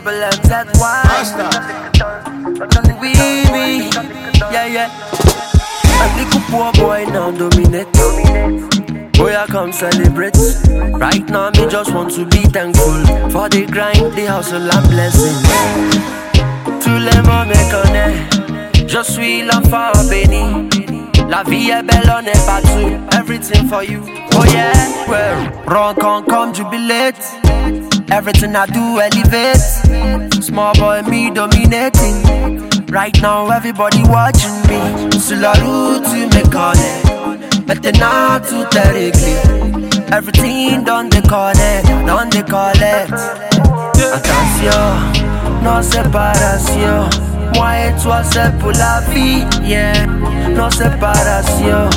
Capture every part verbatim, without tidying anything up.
double M Z Y. We, we, yeah, yeah. A little poor boy now dominate. Boy, I come celebrate. Right now, me just want to be thankful for the grind, the hustle and blessing. Tous les mots me connaissent. Je suis l'enfant béni. La vie est belle, on est partout. Everything for you. Oh yeah, well, run, come, come, jubilate. Everything I do, elevate. Small boy, me dominating. Right now, everybody watching me. Sur la route, tu me connais. Maintenant, tout est réglé. Everything done they collect, done they collect. Attention, non séparation. Moi et toi, c'est pour la vie, yeah. Non séparation.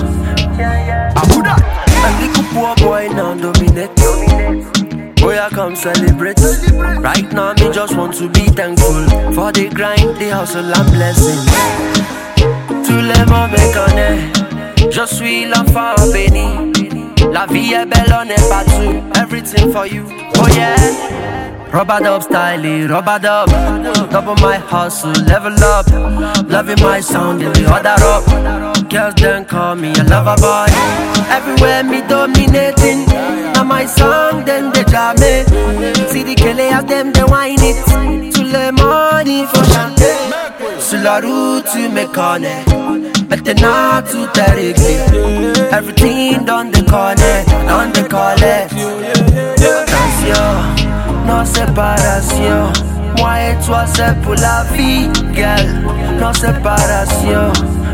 A little poor boy now dominate. Boy, I come celebrate. Right now, me just want to be thankful for the grind, the hustle and blessing. Tous les mots me connaissent. Je suis l'enfant béni. La vie est belle, on est partout. Everything for you, oh yeah. Rubber dub style, rubber dub. Double my hustle, level up. Loving my sound, and the other up. Girls then call me a lover boy. Everywhere me dominating. Now my song, then they jam me. See the kele as them, they whine it. Tous les money for chanter. Sur la route, tu me connais. Maintenant, tout est réglé. Everything done the connect, done the collect. Attention, non séparation. Moi et toi, c'est pour la vie, girl. Non séparation.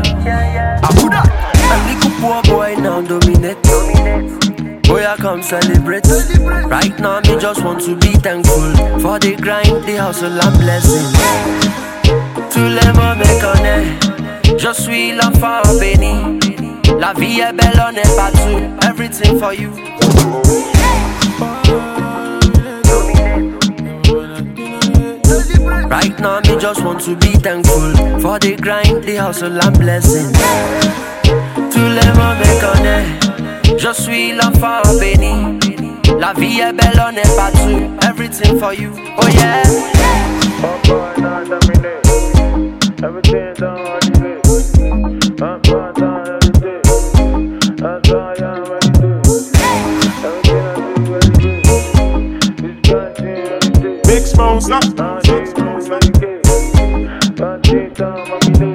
A little poor boy now dominate. Boy, I come celebrate. Right now, me just want to be thankful for the grind, the hustle and blessing. Tous les mots me connaissent. Je suis l'enfant béni. La vie est belle, on est partout. Everything for you. Right now, me just want to be thankful for the grind, the hustle and blessing. Tous les mots me connaissent. Je suis l'enfant béni. La vie est belle, on est partout. Everything for you. Oh yeah. Everything's on the list. I'm not on the list. That's why I'm ready to do. Everything I do, ready to do. This country, ready to do. Big Smoke, stop. I'm ready to do. Country, time, I'm ready to do.